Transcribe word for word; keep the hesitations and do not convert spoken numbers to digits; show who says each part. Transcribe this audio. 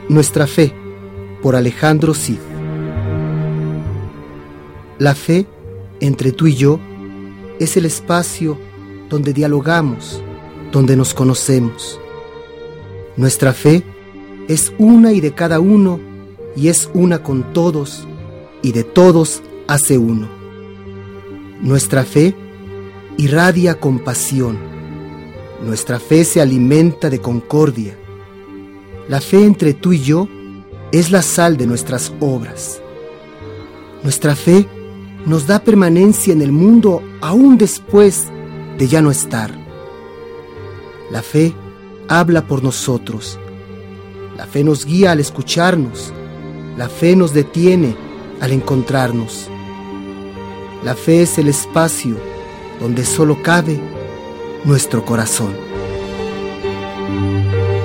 Speaker 1: Nuestra fe, por Alejandro Cid. La fe, entre tú y yo, es el espacio donde dialogamos, donde nos conocemos. Nuestra fe es una y de cada uno, y es una con todos, y de todos hace uno. Nuestra fe irradia compasión. Nuestra fe se alimenta de concordia. La fe entre tú y yo es la sal de nuestras obras. Nuestra fe nos da permanencia en el mundo aún después de ya no estar. La fe habla por nosotros. La fe nos guía al escucharnos. La fe nos detiene al encontrarnos. La fe es el espacio donde solo cabe nuestro corazón.